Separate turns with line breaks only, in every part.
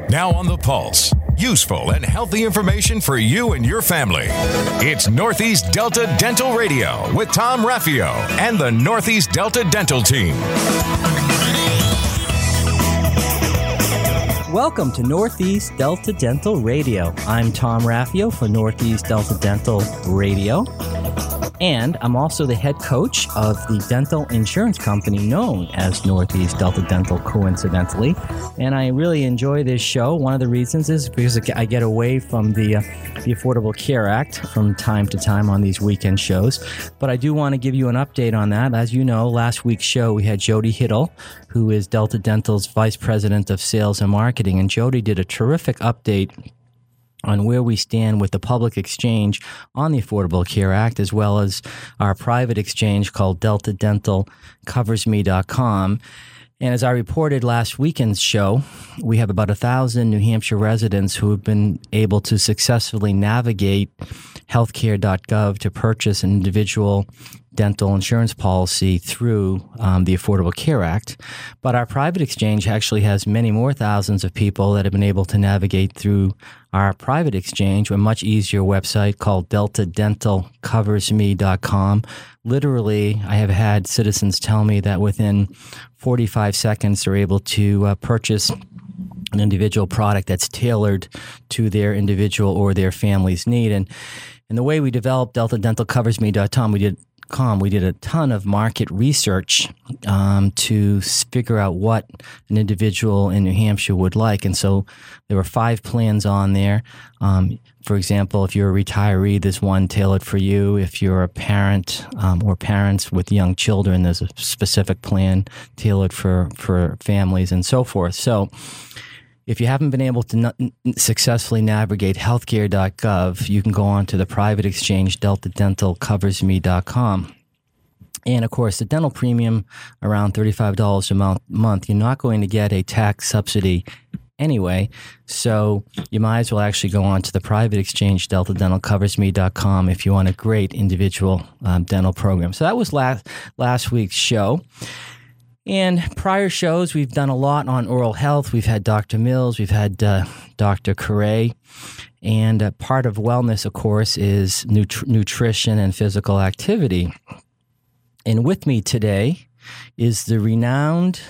Now on the pulse, useful and healthy information for you and your family. It's Northeast Delta Dental Radio with Tom Raffio and the Northeast Delta Dental Team.
Welcome to Northeast Delta Dental Radio. I'm Tom Raffio for Northeast Delta Dental Radio. And I'm also the head coach of the dental insurance company known as Northeast Delta Dental, coincidentally. And I really enjoy this show. One of the reasons is because I get away from the Affordable Care Act from time to time on these weekend shows. But I do want to give you an update on that. As you know, last week's show, we had Jody Hiddle, who is Delta Dental's Vice President of Sales and Marketing. And Jody did a terrific update on where we stand with the public exchange on the Affordable Care Act, as well as our private exchange called DeltaDentalCoversMe.com. And as I reported last weekend's show, we have about 1,000 New Hampshire residents who have been able to successfully navigate healthcare.gov to purchase an individual dental insurance policy through the Affordable Care Act. But our private exchange actually has many more thousands of people that have been able to navigate through our private exchange, a much easier website called DeltaDentalCoversMe.com. Literally, I have had citizens tell me that within 45 seconds they're able to purchase an individual product that's tailored to their individual or their family's need. And the way we developed DeltaDentalCoversMe.com, we did a ton of market research to figure out what an individual in New Hampshire would like. And so there were 5 plans on there. For example, if you're a retiree, there's one tailored for you. If you're a parent or parents with young children, there's a specific plan tailored for families and so forth. So if you haven't been able to successfully navigate healthcare.gov, you can go on to the private exchange, DeltaDentalCoversMe.com. And, of course, the dental premium, around $35 a month, you're not going to get a tax subsidy anyway. So you might as well actually go on to the private exchange, DeltaDentalCoversMe.com, if you want a great individual dental program. So that was last week's show. And prior shows, we've done a lot on oral health. We've had Dr. Mills, we've had Dr. Correa, and part of wellness, of course, is nutrition and physical activity. And with me today is the renowned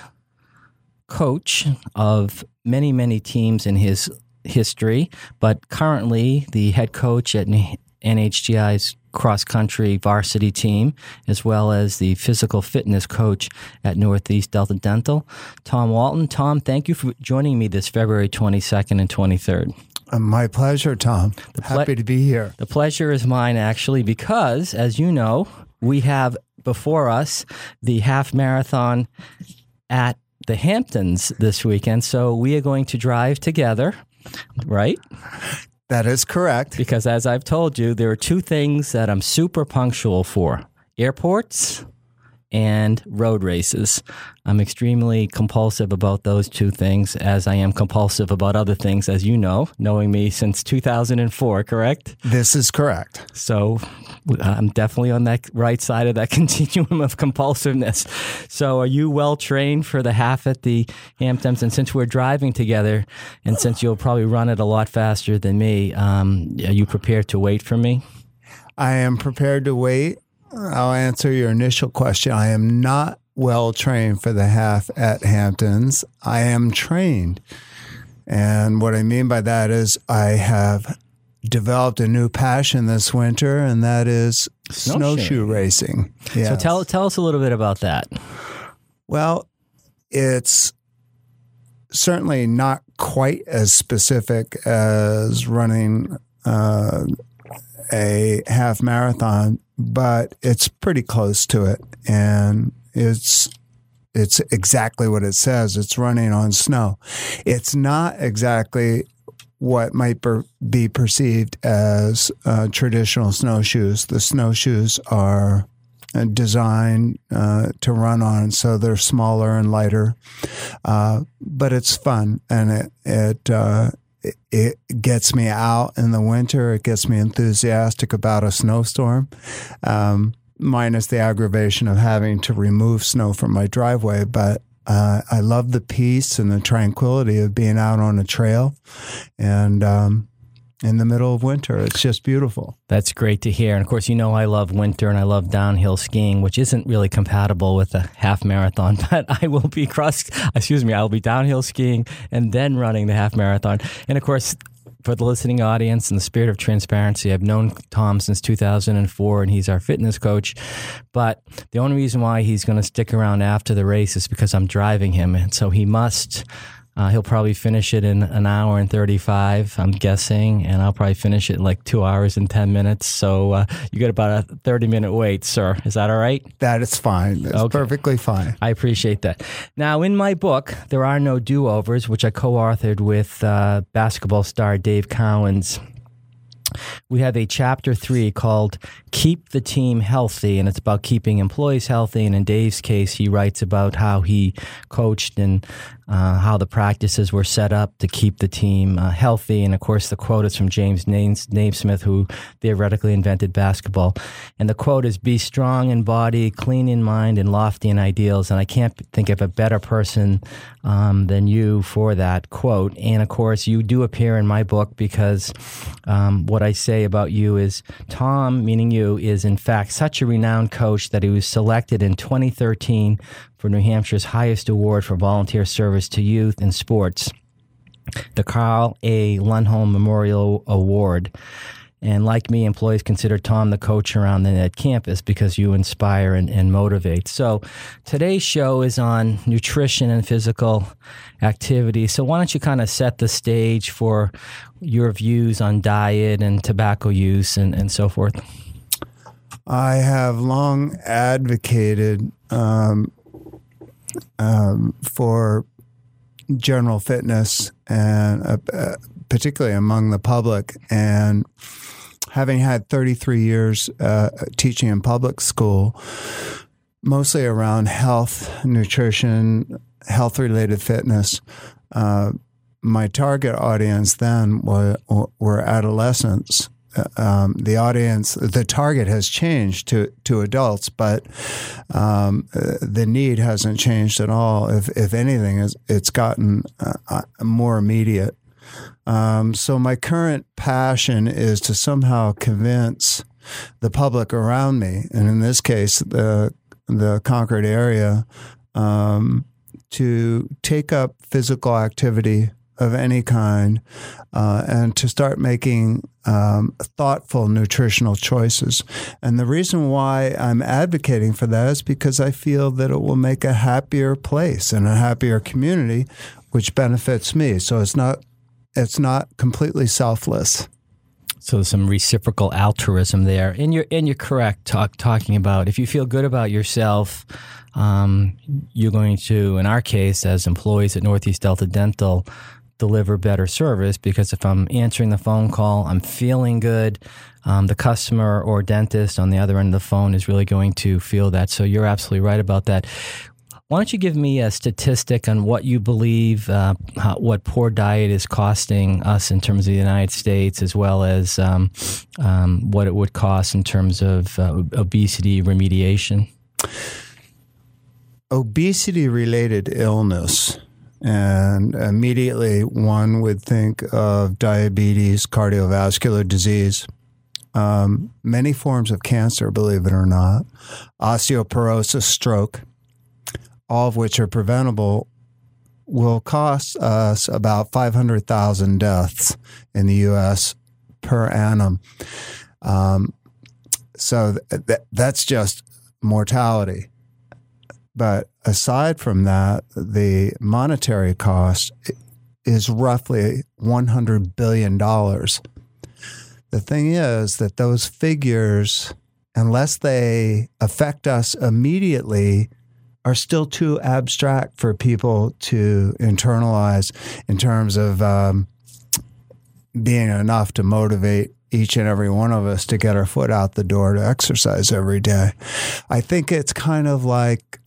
coach of many, many teams in his history, but currently the head coach at NHGI's cross-country varsity team, as well as the physical fitness coach at Northeast Delta Dental, Tom Walton. Tom, thank you for joining me this February 22nd and 23rd.
My pleasure, Tom. Happy to be here.
The pleasure is mine, actually, because, as you know, we have before us the half marathon at the Hamptons this weekend, so we are going to drive together, right?
That is correct.
Because as I've told you, there are 2 things that I'm super punctual for: airports and road races. I'm extremely compulsive about those 2 things, as I am compulsive about other things, as you know, knowing me since 2004, correct?
This is correct.
So I'm definitely on that right side of that continuum of compulsiveness. So are you well trained for the half at the Hamptons? And since we're driving together, and since you'll probably run it a lot faster than me, are you prepared to wait for me?
I am prepared to wait. I'll answer your initial question. I am not well trained for the half at Hamptons. I am trained. And what I mean by that is I have developed a new passion this winter, and that is snowshoe racing. Yes.
So tell us a little bit about that.
Well, it's certainly not quite as specific as running a half marathon, but it's pretty close to it. And it's exactly what it says. It's running on snow. It's not exactly what might be perceived as traditional snowshoes. The snowshoes are designed to run on, so they're smaller and lighter. But it's fun, and it gets me out in the winter. It gets me enthusiastic about a snowstorm, minus the aggravation of having to remove snow from my driveway. But I love the peace and the tranquility of being out on a trail, and in the middle of winter. It's just beautiful.
That's great to hear. And of course, I love winter and I love downhill skiing, which isn't really compatible with a half marathon, but I will be downhill skiing and then running the half marathon. And of course, for the listening audience, in the spirit of transparency, I've known Tom since 2004, and he's our fitness coach. But the only reason why he's going to stick around after the race is because I'm driving him. And so he must... he'll probably finish it in an hour and 35, I'm guessing, and I'll probably finish it in like 2 hours and 10 minutes. So you got about a 30-minute wait, sir. Is that all right?
That is fine. It's perfectly fine.
I appreciate that. Now, in my book, There Are No Do-Overs, which I co-authored with basketball star Dave Cowens, we have a chapter 3 called Keep the Team Healthy, and it's about keeping employees healthy. And in Dave's case, he writes about how he coached and how the practices were set up to keep the team healthy. And of course, the quote is from James Naismith, who theoretically invented basketball. And the quote is, "Be strong in body, clean in mind, and lofty in ideals." And I can't think of a better person than you for that quote. And of course, you do appear in my book because what I say about you is Tom, meaning you, is in fact such a renowned coach that he was selected in 2013 for New Hampshire's highest award for volunteer service to youth in sports, the Carl A. Lundholm Memorial Award. And like me, employees consider Tom the coach around the campus because you inspire and motivate. So today's show is on nutrition and physical activity. So why don't you kind of set the stage for your views on diet and tobacco use and so forth?
I have long advocated for general fitness, and particularly among the public. And having had 33 years teaching in public school, mostly around health, nutrition, health-related fitness, my target audience then were adolescents. The target has changed to adults, but the need hasn't changed at all. If anything, it's gotten more immediate. So my current passion is to somehow convince the public around me, and in this case, the Concord area, to take up physical activity of any kind, and to start making thoughtful nutritional choices. And the reason why I'm advocating for that is because I feel that it will make a happier place and a happier community, which benefits me. So it's not completely selfless.
So there's some reciprocal altruism there. And you're correct talking about if you feel good about yourself, you're going to, in our case, as employees at Northeast Delta Dental, deliver better service, because if I'm answering the phone call, I'm feeling good, the customer or dentist on the other end of the phone is really going to feel that. So you're absolutely right about that. Why don't you give me a statistic on what you believe, what poor diet is costing us in terms of the United States, as well as what it would cost in terms of obesity remediation?
Obesity-related illness, and immediately one would think of diabetes, cardiovascular disease, many forms of cancer, believe it or not, osteoporosis, stroke, all of which are preventable, will cost us about 500,000 deaths in the U.S. per annum. So that's just mortality. But aside from that, the monetary cost is roughly $100 billion. The thing is that those figures, unless they affect us immediately, are still too abstract for people to internalize in terms of being enough to motivate each and every one of us to get our foot out the door to exercise every day. I think it's kind of like,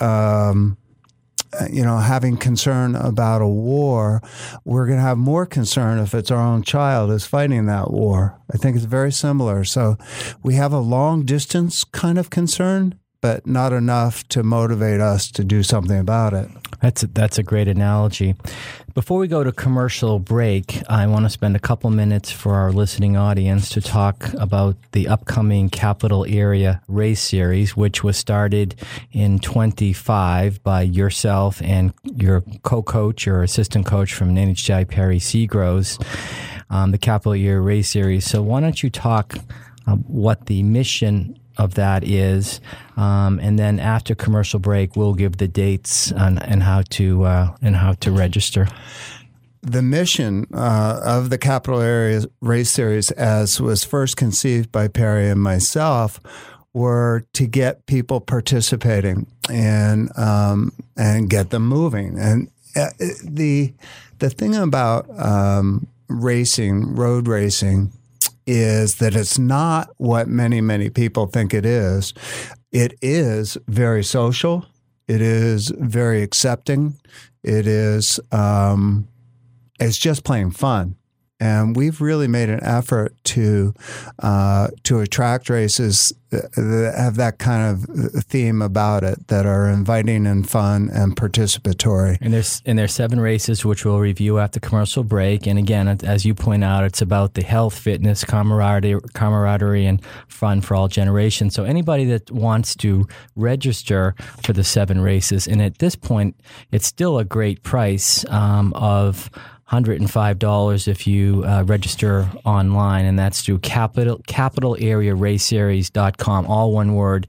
having concern about a war. We're going to have more concern if it's our own child is fighting that war. I think it's very similar. So we have a long distance kind of concern, but not enough to motivate us to do something about it.
That's a great analogy. Before we go to commercial break, I want to spend a couple minutes for our listening audience to talk about the upcoming Capital Area Race Series, which was started in 25 by yourself and your co-coach or assistant coach from NHI, Perry Seagroves, the Capital Area Race Series. So why don't you talk what the mission of that is, and then after commercial break, we'll give the dates and how to register.
The mission of the Capital Area Race Series, as was first conceived by Perry and myself, were to get people participating and get them moving. And the thing about racing, road racing, is that it's not what many people think it is. It is very social. It is very accepting. It is it's just plain fun. And we've really made an effort to attract races that have that kind of theme about it, that are inviting and fun and participatory.
And there's 7 races, which we'll review after commercial break. And again, as you point out, it's about the health, fitness, camaraderie, and fun for all generations. So anybody that wants to register for the 7 races, and at this point, it's still a great price of $105 if you register online, and that's through CapitalAreaRaceSeries.com, all one word,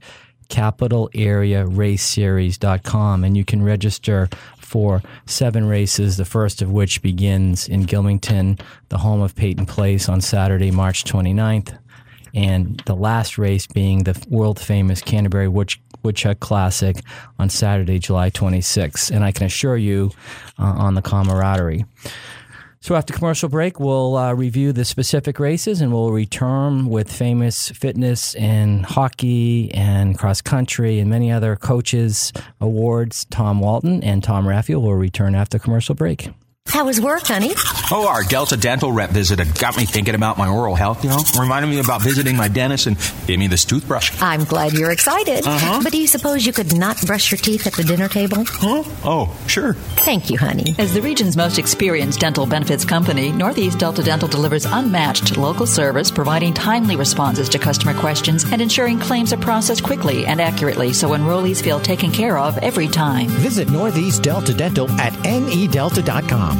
CapitalAreaRaceSeries.com, and you can register for 7 races, the first of which begins in Gilmington, the home of Peyton Place, on Saturday, March 29th, and the last race being the world-famous Canterbury Woodchuck Classic on Saturday, July 26th. And I can assure you on the camaraderie. So after commercial break, we'll review the specific races, and we'll return with famous fitness and hockey and cross country and many other coaches awards. Tom Walton and Tom Raphael will return after commercial break.
How was work, honey?
Oh, our Delta Dental rep visit got me thinking about my oral health, Reminded me about visiting my dentist and gave me this toothbrush.
I'm glad you're excited. But do you suppose you could not brush your teeth at the dinner table?
Huh? Oh, sure.
Thank you, honey.
As the region's most experienced dental benefits company, Northeast Delta Dental delivers unmatched local service, providing timely responses to customer questions and ensuring claims are processed quickly and accurately so enrollees feel taken care of every time.
Visit Northeast Delta Dental at nedelta.com.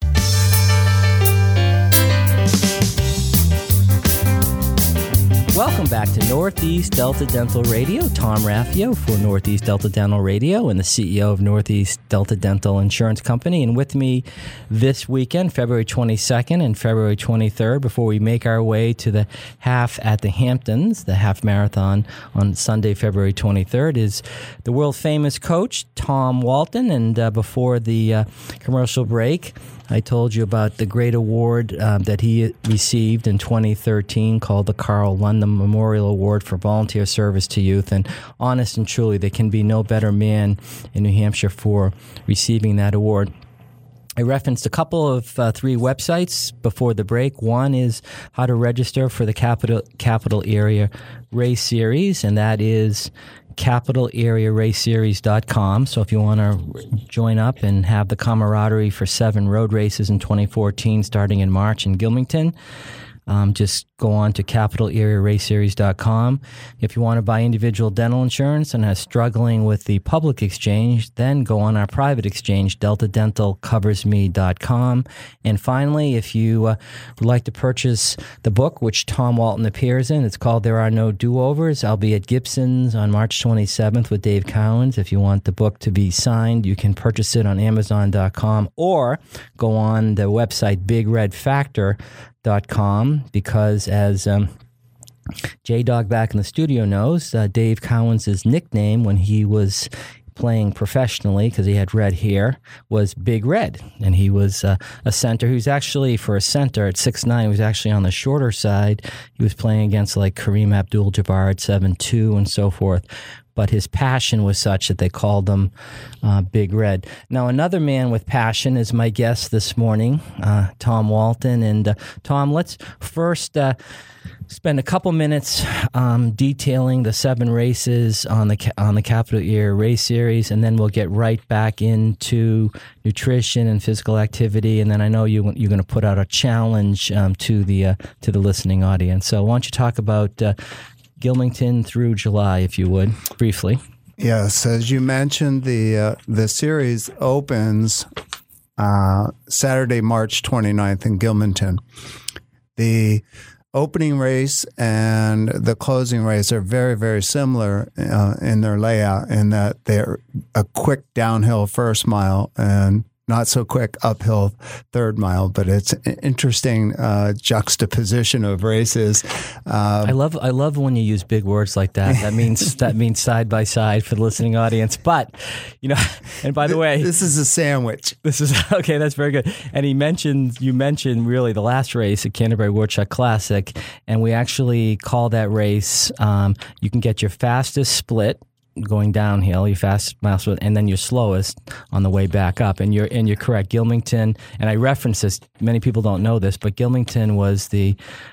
Welcome back to Northeast Delta Dental Radio. Tom Raphael for Northeast Delta Dental Radio and the CEO of Northeast Delta Dental Insurance Company. And with me this weekend, February 22nd and February 23rd, before we make our way to the half at the Hamptons, the half marathon on Sunday, February 23rd, is the world-famous coach, Tom Walton. And before the commercial break, I told you about the great award that he received in 2013 called the Carl Lundum Memorial Award for Volunteer Service to Youth. And honest and truly, there can be no better man in New Hampshire for receiving that award. I referenced a couple of 3 websites before the break. One is how to register for the Capital Area Race Series, and that is CapitalAreaRaceSeries.com. So if you want to join up and have the camaraderie for 7 road races in 2014 starting in March in Gilmington, just go on to CapitalAreaRaceSeries.com. If you want to buy individual dental insurance and are struggling with the public exchange, then go on our private exchange, DeltaDentalCoversMe.com. And finally, if you would like to purchase the book, which Tom Walton appears in, it's called There Are No Do-Overs. I'll be at Gibson's on March 27th with Dave Cowens. If you want the book to be signed, you can purchase it on Amazon.com or go on the website BigRedFactor.com, because as J-Dog back in the studio knows, Dave Cowens' nickname when he was playing professionally, because he had red hair, was Big Red. And he was a center who's actually, for a center at 6'9", he was actually on the shorter side. He was playing against like Kareem Abdul-Jabbar at 7'2", and so forth. but his passion was such that they called him Big Red. Now, another man with passion is my guest this morning, Tom Walton. And Tom, let's first spend a couple minutes detailing the 7 races on the Capital Ear Race Series, and then we'll get right back into nutrition and physical activity. And then I know you're going to put out a challenge to the listening audience. So why don't you talk about Gilmington through July, if you would, briefly.
Yes, as you mentioned, the series opens Saturday, March 29th in Gilmington. The opening race and the closing race are very, very similar in their layout, in that they're a quick downhill first mile and not so quick uphill third mile, but it's an interesting juxtaposition of races.
I love when you use big words like that. That means side by side for the listening audience. But and by the way,
this is a sandwich.
This is okay. That's very good. And you mentioned really the last race at Canterbury Woodchuck Classic, and we actually call that race. You can get your fastest split going downhill, your fastest mile split, and then your slowest on the way back up. And you're correct. Gilmington, and I reference this. Many people don't know this, but Gilmington was the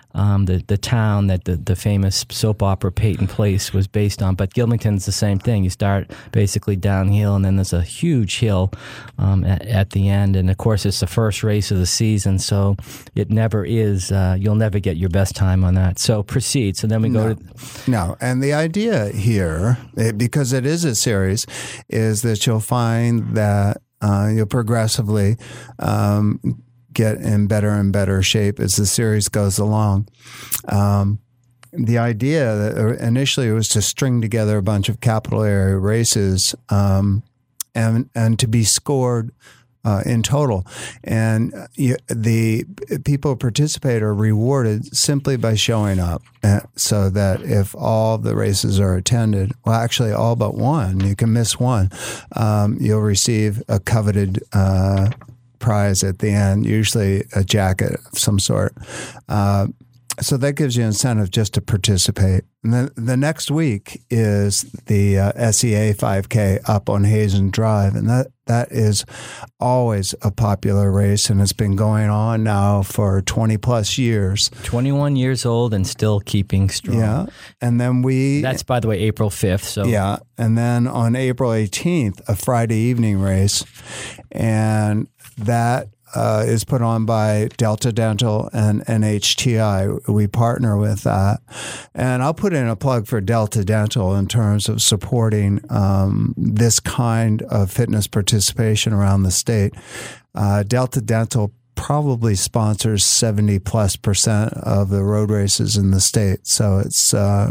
town that the famous soap opera Peyton Place was based on. But Gilmington's the same thing. You start basically downhill, and then there's a huge hill at the end. And of course, it's the first race of the season, so it never is. You'll never get your best time on that. So proceed. So then we go to
no. And the idea here, because it is a series, is that you'll find that you'll progressively get in better and better shape as the series goes along. The idea that initially was to string together a bunch of capital area races and to be scored in total. And the people who participate are rewarded simply by showing up, so that if all the races are attended, well, actually all but one, you can miss one, you'll receive a coveted prize at the end, usually a jacket of some sort. So that gives you incentive just to participate. And then the next week is the SEA 5K up on Hazen Drive, and that is always a popular race, and it's been going on now for 20 plus years.
21 years old and still keeping strong.
Yeah, and then that's
by the way April 5th. So
yeah, and then on April 18th, a Friday evening race, and that is put on by Delta Dental and NHTI. We partner with that. And I'll put in a plug for Delta Dental in terms of supporting this kind of fitness participation around the state. Delta Dental probably sponsors 70+% of the road races in the state. So it's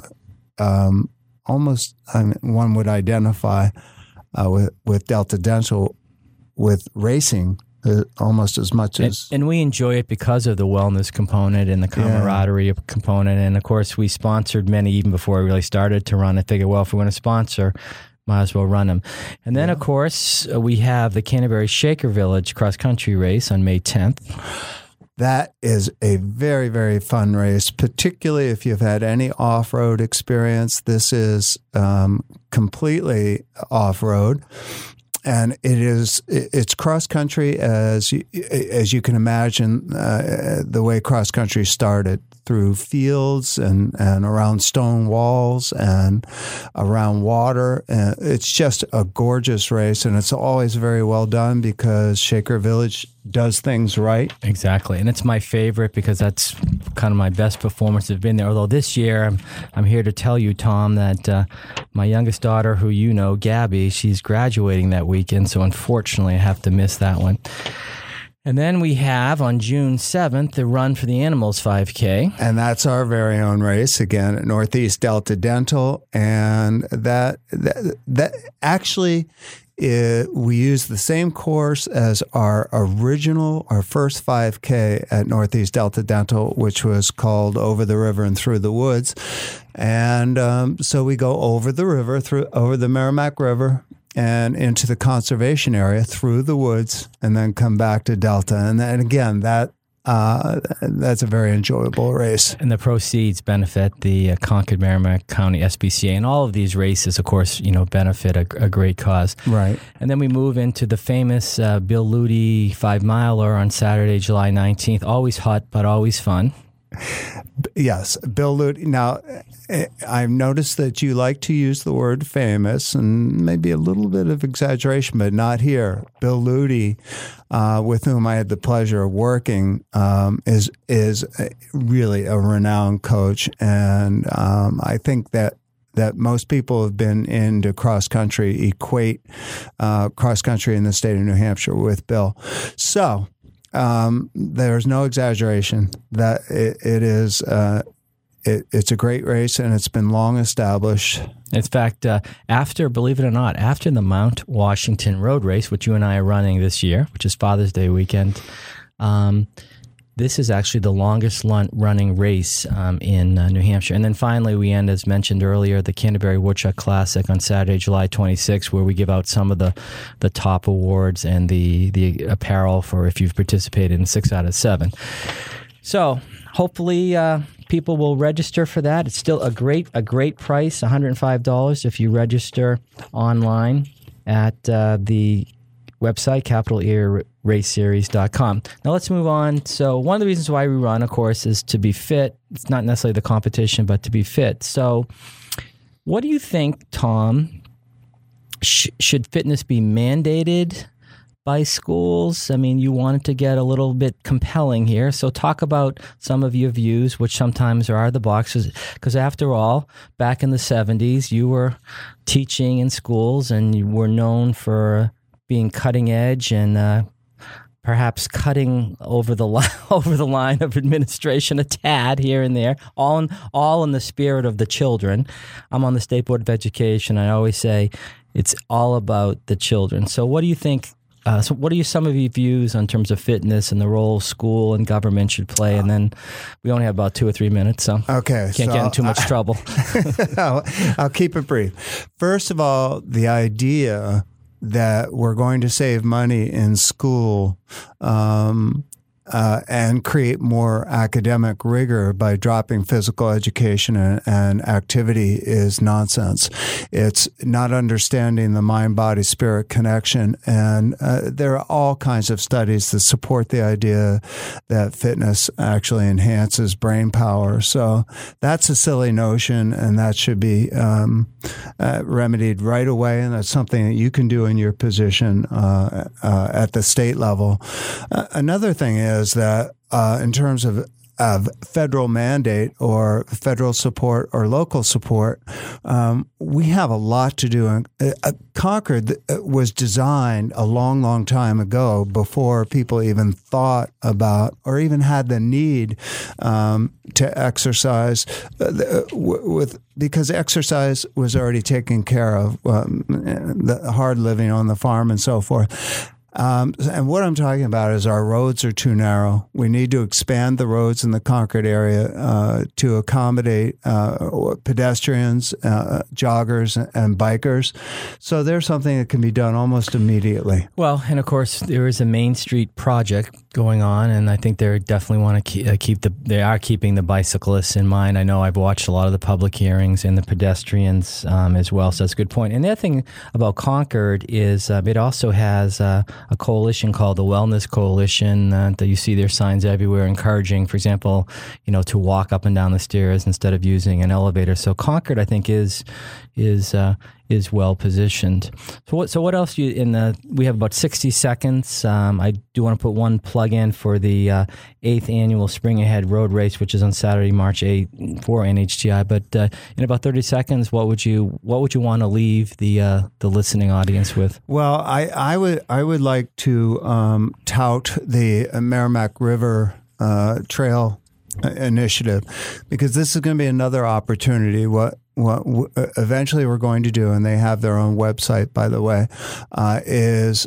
almost, one would identify with Delta Dental with racing almost as much as...
And we enjoy it because of the wellness component and the camaraderie component. And, of course, we sponsored many even before we really started to run. I figured, well, if we're going to sponsor, might as well run them. And then, of course, we have the Canterbury Shaker Village cross-country race on May 10th.
That is a very, very fun race, particularly if you've had any off-road experience. This is completely off-road. And it's cross country as you can imagine, the way cross country started, through fields and around stone walls and around water. And it's just a gorgeous race, and it's always very well done because Shaker Village does things right.
Exactly. And it's my favorite because that's kind of my best performance have been there. Although this year, I'm here to tell you, Tom, that my youngest daughter, who you know, Gabby, she's graduating that weekend. So unfortunately, I have to miss that one. And then we have on June 7th the Run for the Animals 5K.
And that's our very own race, again, at Northeast Delta Dental. And that actually, we use the same course as our first 5K at Northeast Delta Dental, which was called Over the River and Through the Woods. And so we go over the river, over the Merrimack River, and into the conservation area through the woods, and then come back to Delta. And then again, that that's a very enjoyable race.
And the proceeds benefit the Concord Merrimack County SPCA, and all of these races, of course, benefit a great cause.
Right.
And then we move into the famous Bill Ludi 5-miler on Saturday, July 19th. Always hot, but always fun.
Yes, Bill Ludi. Now, I've noticed that you like to use the word famous, and maybe a little bit of exaggeration, but not here. Bill Ludi, with whom I had the pleasure of working, is really a renowned coach, and I think that most people who have been into cross country equate cross country in the state of New Hampshire with Bill. So. There's no exaggeration that it is. It's a great race, and it's been long established.
In fact, believe it or not, after the Mount Washington Road Race, which you and I are running this year, which is Father's Day weekend, this is actually the longest running race in New Hampshire. And then finally, we end, as mentioned earlier, the Canterbury Woodchuck Classic on Saturday, July 26th, where we give out some of the top awards and the apparel for if you've participated in 6 out of 7. So hopefully people will register for that. It's still a great price, $105 if you register online at the website, capitalairraceseries.com. Now let's move on. So one of the reasons why we run, of course, is to be fit. It's not necessarily the competition, but to be fit. So what do you think, Tom? Should fitness be mandated by schools? I mean, you wanted to get a little bit compelling here. So talk about some of your views, which sometimes are the boxes. Because after all, back in the 70s, you were teaching in schools and you were known for being cutting edge and perhaps cutting over the line of administration a tad here and there, all in the spirit of the children. I'm on the State Board of Education. I always say it's all about the children. So what do you think? So what are some of your views in terms of fitness and the role school and government should play? And then we only have about 2 or 3 minutes, so can't get in too much trouble.
I'll keep it brief. First of all, the idea that we're going to save money in school and create more academic rigor by dropping physical education and activity is nonsense. It's not understanding the mind-body-spirit connection. And there are all kinds of studies that support the idea that fitness actually enhances brain power. So that's a silly notion, and that should be remedied right away. And that's something that you can do in your position at the state level. Another thing is that in terms of federal mandate or federal support or local support, we have a lot to do. Concord was designed a long, long time ago before people even thought about or even had the need to exercise because exercise was already taken care of, the hard living on the farm and so forth. And what I'm talking about is our roads are too narrow. We need to expand the roads in the Concord area to accommodate pedestrians, joggers, and bikers. So there's something that can be done almost immediately.
Well, and of course, there is a Main Street project going on, and I think they definitely want to they are keeping the bicyclists in mind. I know I've watched a lot of the public hearings and the pedestrians as well, so that's a good point. And the other thing about Concord is it also has a coalition called the Wellness Coalition that you see their signs everywhere encouraging, for example, to walk up and down the stairs instead of using an elevator. So Concord, I think, is well positioned. So what else we have about 60 seconds. I do want to put one plug in for the 8th annual Spring Ahead Road Race, which is on Saturday, March 8th for NHTI. But in about 30 seconds, what would you want to leave the listening audience with?
Well, I would like to tout the Merrimack River Trail initiative, because this is going to be another opportunity. What eventually we're going to do, and they have their own website, by the way, is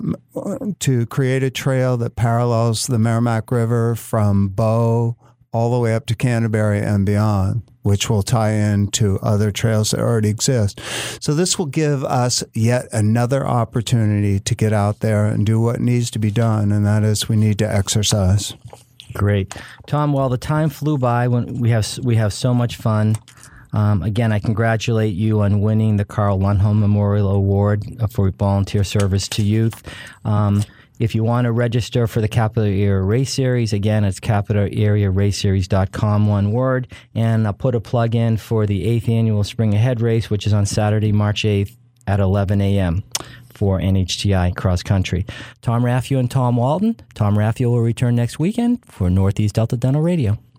to create a trail that parallels the Merrimack River from Bow all the way up to Canterbury and beyond, which will tie into other trails that already exist. So this will give us yet another opportunity to get out there and do what needs to be done, and that is we need to exercise.
Great, Tom. Well, the time flew by when we have so much fun. Again, I congratulate you on winning the Carl Lundholm Memorial Award for volunteer service to youth. If you want to register for the Capital Area Race Series, again, it's capitalarearaceseries.com, one word. And I'll put a plug in for the 8th Annual Spring Ahead Race, which is on Saturday, March 8th at 11 a.m. for NHTI Cross Country. Tom Raffio and Tom Walton. Tom Raffio will return next weekend for Northeast Delta Dental Radio.